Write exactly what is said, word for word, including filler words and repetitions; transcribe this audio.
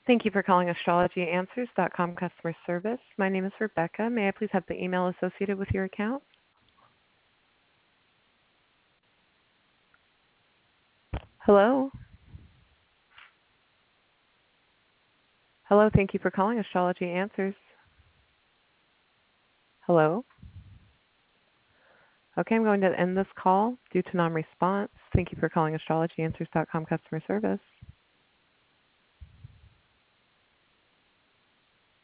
Thank you for calling astrology answers dot com customer service. My name is Rebecca. May I please have the email associated with your account? Hello? Hello, thank you for calling Astrology Answers. Hello? Okay, I'm going to end this call due to non-response. Thank you for calling astrology answers dot com customer service.